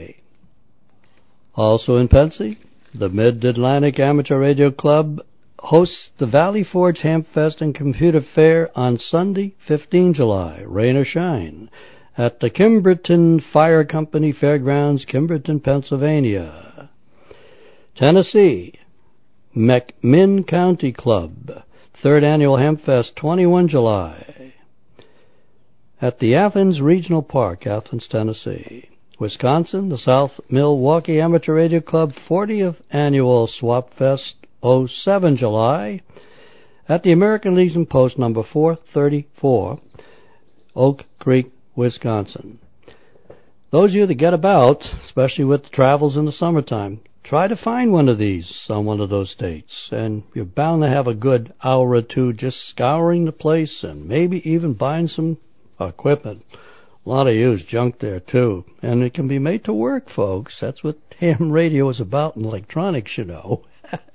Also in Pennsy, the Mid-Atlantic Amateur Radio Club hosts the Valley Forge Hamfest and Computer Fair on Sunday, 15 July, rain or shine, at the Kimberton Fire Company Fairgrounds, Kimberton, Pennsylvania. Tennessee, McMinn County Club, 3rd Annual Hempfest, 21 July. At the Athens Regional Park, Athens, Tennessee. Wisconsin, the South Milwaukee Amateur Radio Club, 40th Annual Swap Fest, 07 July. At the American Legion Post, number 434, Oak Creek, Wisconsin. Those of you that get about, especially with the travels in the summertime, try to find one of these on one of those dates, and you're bound to have a good hour or two just scouring the place and maybe even buying some equipment. A lot of used junk there, too. And it can be made to work, folks. That's what ham radio is about in electronics, you know.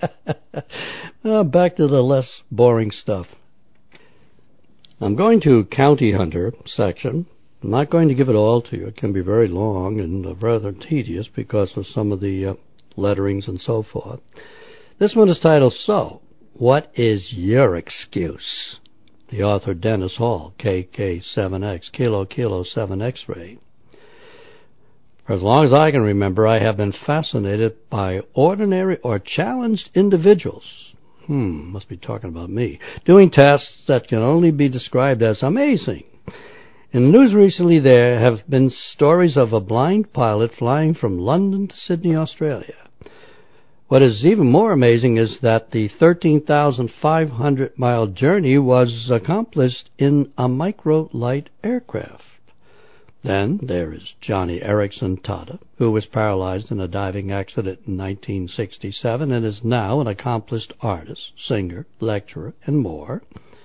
Back to the less boring stuff. I'm going to County Hunter section. I'm not going to give it all to you. It can be very long and rather tedious because of some of the letterings and so forth. This one is titled, So, What is Your Excuse? The author, Dennis Hall, KK7X, Kilo 7 X-ray. For as long as I can remember, I have been fascinated by ordinary or challenged individuals. Must be talking about me. Doing tasks that can only be described as amazing. In the news recently, there have been stories of a blind pilot flying from London to Sydney, Australia. What is even more amazing is that the 13,500-mile journey was accomplished in a micro-light aircraft. Then there is Johnny Erickson Tada, who was paralyzed in a diving accident in 1967 and is now an accomplished artist, singer, lecturer, and more.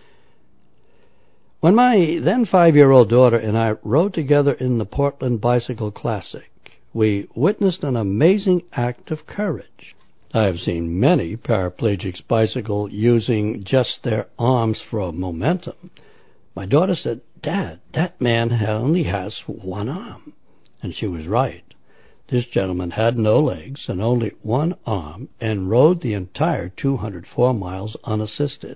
When my then 5-year-old daughter and I rode together in the Portland Bicycle Classic, we witnessed an amazing act of courage. I have seen many paraplegics bicycle using just their arms for momentum. My daughter said, "Dad, that man only has one arm." And she was right. This gentleman had no legs and only one arm and rode the entire 204 miles unassisted.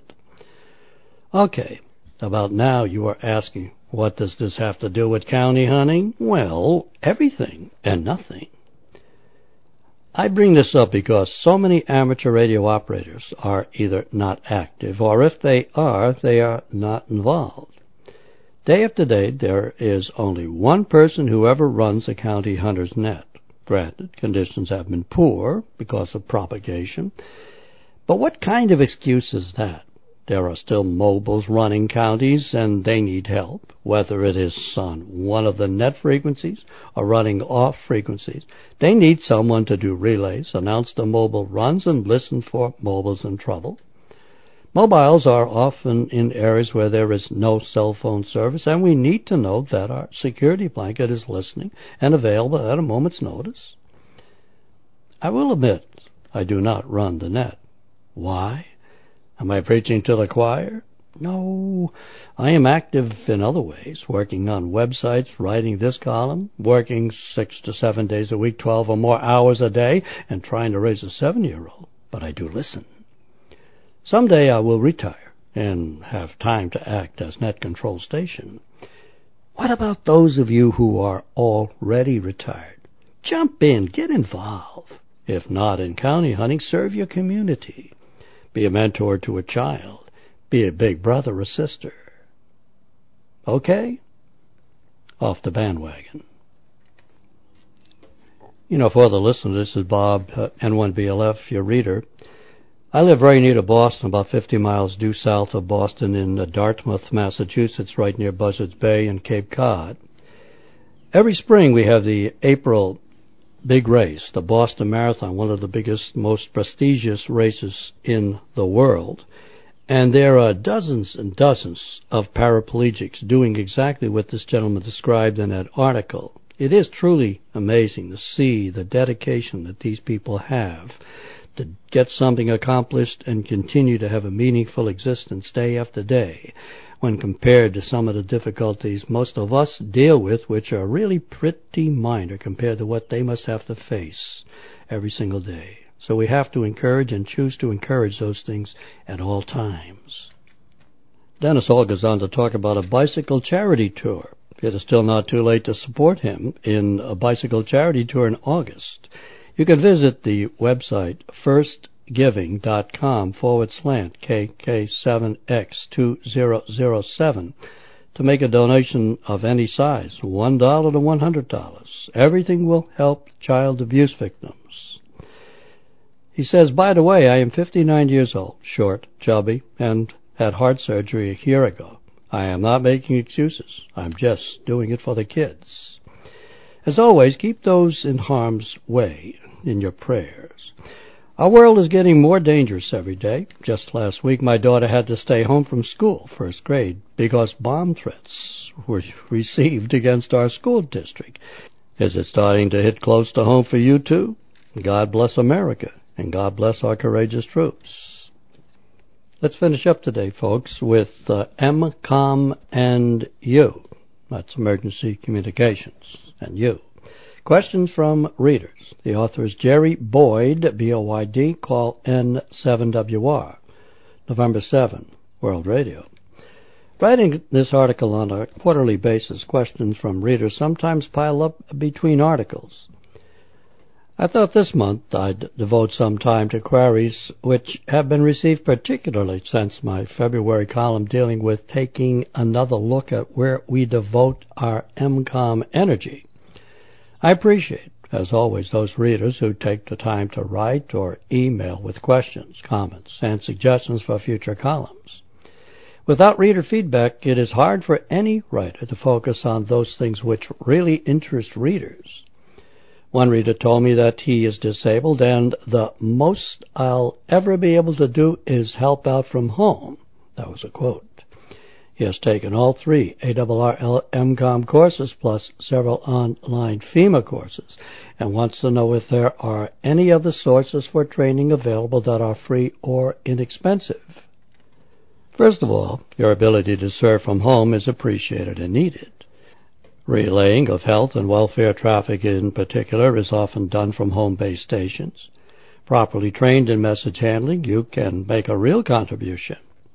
Okay, about now you are asking, what does this have to do with county hunting? Well, everything and nothing. I bring this up because so many amateur radio operators are either not active, or if they are not involved. Day after day, there is only one person who ever runs a county hunter's net. Granted, conditions have been poor because of propagation, but what kind of excuse is that? There are still mobiles running counties, and they need help, whether it is on one of the net frequencies or running off frequencies. They need someone to do relays, announce the mobile runs, and listen for mobiles in trouble. Mobiles are often in areas where there is no cell phone service, and we need to know that our security blanket is listening and available at a moment's notice. I will admit I do not run the net. Why? Am I preaching to the choir? No. I am active in other ways, working on websites, writing this column, working 6 to 7 days a week, 12 or more hours a day, and trying to raise a 7-year-old. But I do listen. Someday I will retire and have time to act as net control station. What about those of you who are already retired? Jump in, get involved. If not in county hunting, serve your community. Be a mentor to a child. Be a big brother or sister. Okay? Off the bandwagon. You know, for the listener, this is Bob, N1BLF, your reader. I live very near to Boston, about 50 miles due south of Boston in Dartmouth, Massachusetts, right near Buzzards Bay and Cape Cod. Every spring we have the April big race, the Boston Marathon, one of the biggest, most prestigious races in the world. And there are dozens and dozens of paraplegics doing exactly what this gentleman described in that article. It is truly amazing to see the dedication that these people have to get something accomplished and continue to have a meaningful existence day after day, when compared to some of the difficulties most of us deal with, which are really pretty minor compared to what they must have to face every single day. So we have to encourage and choose to encourage those things at all times. Dennis Hall goes on to talk about a bicycle charity tour. It is still not too late to support him in a bicycle charity tour in August. You can visit the website giving.com/KK7X2007 to make a donation of any size, $1 to $100. Everything will help child abuse victims. He says, by the way, I am 59 years old, short, chubby, and had heart surgery a year ago. I am not making excuses. I'm just doing it for the kids. As always, keep those in harm's way in your prayers. Our world is getting more dangerous every day. Just last week, my daughter had to stay home from school, first grade, because bomb threats were received against our school district. Is it starting to hit close to home for you, too? God bless America, and God bless our courageous troops. Let's finish up today, folks, with EmComm and you. That's Emergency Communications and you. Questions from readers. The author is Jerry Boyd, B-O-Y-D, call N7WR, November 7, World Radio. Writing this article on a quarterly basis, questions from readers sometimes pile up between articles. I thought this month I'd devote some time to queries which have been received particularly since my February column dealing with taking another look at where we devote our EmComm energy. I appreciate, as always, those readers who take the time to write or email with questions, comments, and suggestions for future columns. Without reader feedback, it is hard for any writer to focus on those things which really interest readers. One reader told me that he is disabled and the most I'll ever be able to do is help out from home. That was a quote. He has taken all 3 ARRL EmComm courses plus several online FEMA courses and wants to know if there are any other sources for training available that are free or inexpensive. First of all, your ability to serve from home is appreciated and needed. Relaying of health and welfare traffic in particular is often done from home-based stations. Properly trained in message handling, you can make a real contribution.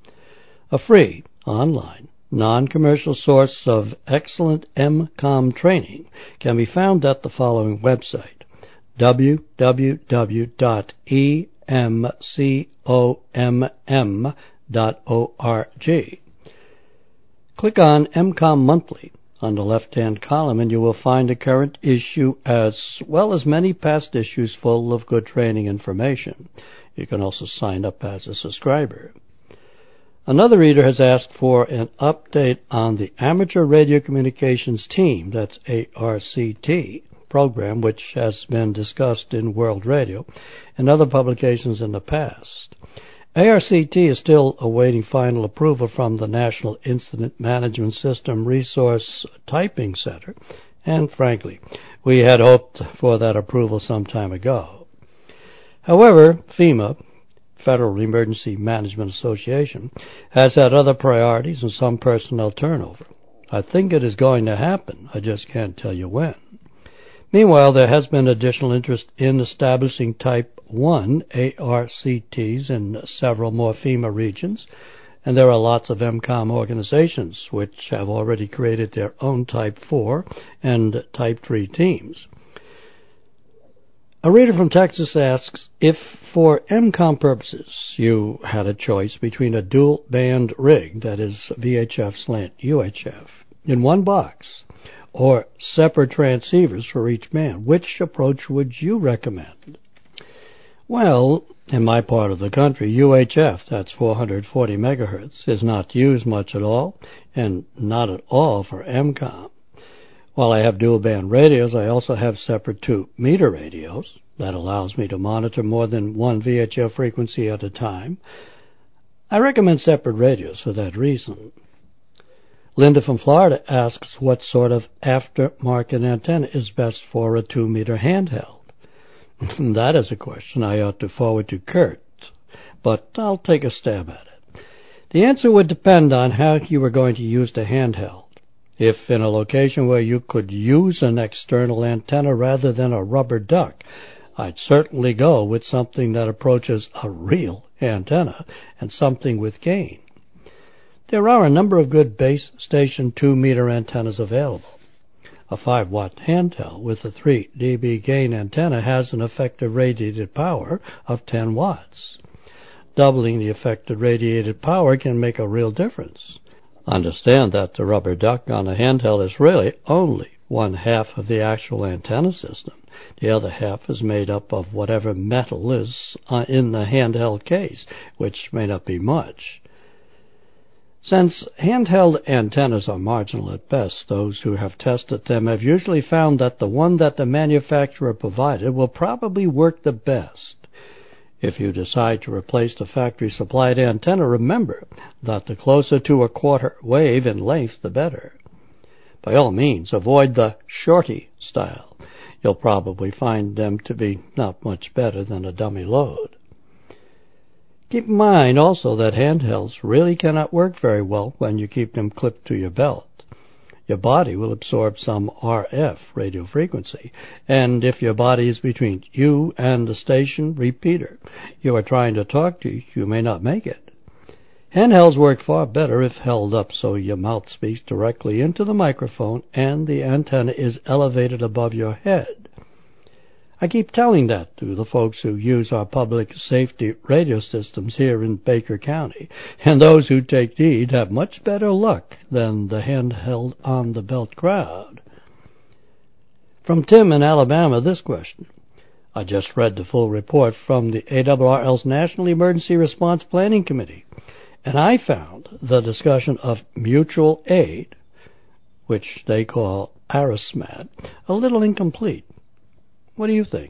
A free, online, non-commercial source of excellent EmComm training can be found at the following website, www.emcomm.org. Click on EmComm Monthly on the left-hand column and you will find a current issue as well as many past issues full of good training information. You can also sign up as a subscriber. Another reader has asked for an update on the Amateur Radio Communications Team, that's ARCT, program which has been discussed in World Radio and other publications in the past. ARCT is still awaiting final approval from the National Incident Management System Resource Typing Center, and frankly, we had hoped for that approval some time ago. However, FEMA, Federal Emergency Management Association, has had other priorities and some personnel turnover. I think it is going to happen. I just can't tell you when. Meanwhile, there has been additional interest in establishing Type 1 ARCTs in several more FEMA regions, and there are lots of EmComm organizations which have already created their own Type 4 and Type 3 teams. A reader from Texas asks, if for EmComm purposes you had a choice between a dual-band rig, that is VHF slant UHF, in one box, or separate transceivers for each band, which approach would you recommend? Well, in my part of the country, UHF, that's 440 megahertz, is not used much at all, and not at all for EmComm. While I have dual-band radios, I also have separate 2-meter radios. That allows me to monitor more than one VHF frequency at a time. I recommend separate radios for that reason. Linda from Florida asks what sort of aftermarket antenna is best for a 2-meter handheld. That is a question I ought to forward to Kurt, but I'll take a stab at it. The answer would depend on how you were going to use the handheld. If in a location where you could use an external antenna rather than a rubber duck, I'd certainly go with something that approaches a real antenna and something with gain. There are a number of good base station 2-meter antennas available. A 5-watt handheld with a 3 dB gain antenna has an effective radiated power of 10 watts. Doubling the effective radiated power can make a real difference. Understand that the rubber duck on a handheld is really only one half of the actual antenna system. The other half is made up of whatever metal is in the handheld case, which may not be much. Since handheld antennas are marginal at best, those who have tested them have usually found that the one that the manufacturer provided will probably work the best. If you decide to replace the factory-supplied antenna, remember that the closer to a quarter wave in length, the better. By all means, avoid the shorty style. You'll probably find them to be not much better than a dummy load. Keep in mind also that handhelds really cannot work very well when you keep them clipped to your belt. Your body will absorb some RF radio frequency, and if your body is between you and the station repeater you are trying to talk to, you may not make it. Handhelds work far better if held up so your mouth speaks directly into the microphone and the antenna is elevated above your head. I keep telling that to the folks who use our public safety radio systems here in Baker County, and those who take heed have much better luck than the handheld on-the-belt crowd. From Tim in Alabama, this question. I just read the full report from the ARRL's National Emergency Response Planning Committee, and I found the discussion of mutual aid, which they call ARISMAT, a little incomplete. What do you think?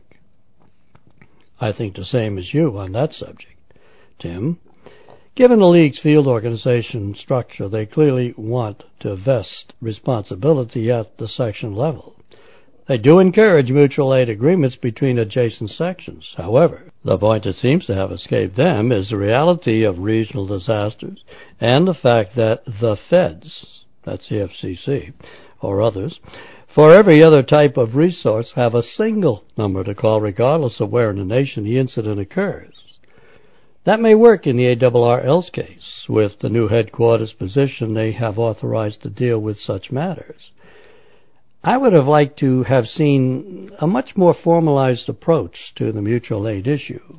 I think the same as you on that subject. Tim, given the League's field organization structure, they clearly want to vest responsibility at the section level. They do encourage mutual aid agreements between adjacent sections. However, the point that seems to have escaped them is the reality of regional disasters and the fact that the feds, that's the FCC, or others, for every other type of resource have a single number to call regardless of where in the nation the incident occurs. That may work in the ARRL's case. With the new headquarters position, they have authorized to deal with such matters. I would have liked to have seen a much more formalized approach to the mutual aid issue.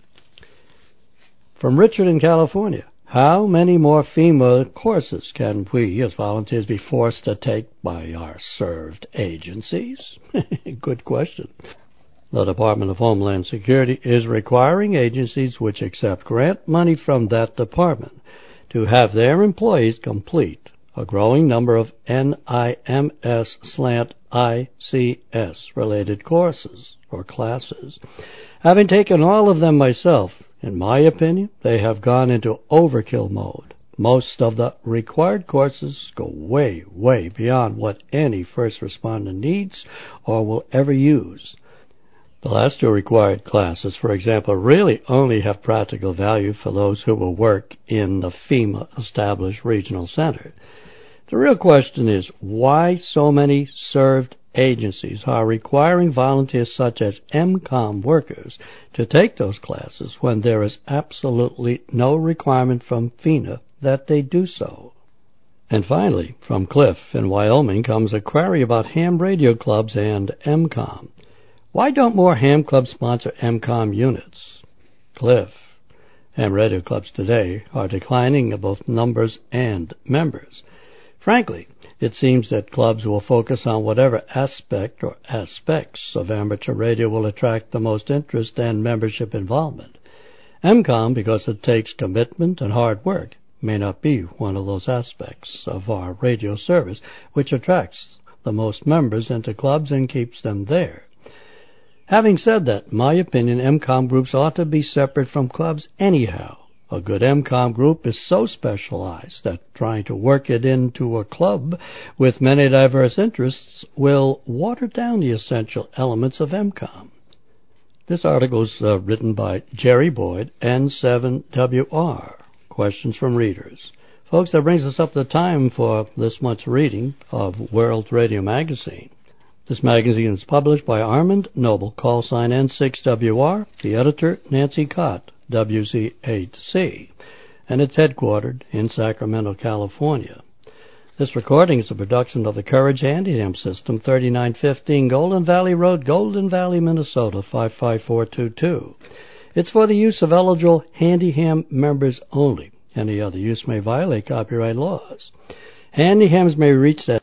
From Richard in California. How many more FEMA courses can we, as volunteers, be forced to take by our served agencies? Good question. The Department of Homeland Security is requiring agencies which accept grant money from that department to have their employees complete a growing number of NIMS/ICS-related courses or classes. Having taken all of them myself, in my opinion, they have gone into overkill mode. Most of the required courses go way, way beyond what any first responder needs or will ever use. The last two required classes, for example, really only have practical value for those who will work in the FEMA-established regional center. The real question is why so many served agencies are requiring volunteers such as MCOM workers to take those classes when there is absolutely no requirement from FEMA that they do so. And finally, from Cliff in Wyoming comes a query about ham radio clubs and MCOM. Why don't more ham clubs sponsor MCOM units? Cliff, ham radio clubs today are declining in both numbers and members. Frankly, it seems that clubs will focus on whatever aspect or aspects of amateur radio will attract the most interest and membership involvement. MCOM, because it takes commitment and hard work, may not be one of those aspects of our radio service which attracts the most members into clubs and keeps them there. Having said that, in my opinion, MCOM groups ought to be separate from clubs anyhow. A good MCOM group is so specialized that trying to work it into a club with many diverse interests will water down the essential elements of MCOM. This article is written by Jerry Boyd, N7WR. Questions from readers. Folks, that brings us up to time for this month's reading of World Radio Magazine. This magazine is published by Armand Noble, call sign N6WR, the editor Nancy Cott, WZ8C, and it's headquartered in Sacramento, California. This recording is a production of the Courage Handyham System, 3915 Golden Valley Road, Golden Valley, Minnesota, 55422. It's for the use of eligible Handyham members only. Any other use may violate copyright laws. Handyhams may reach that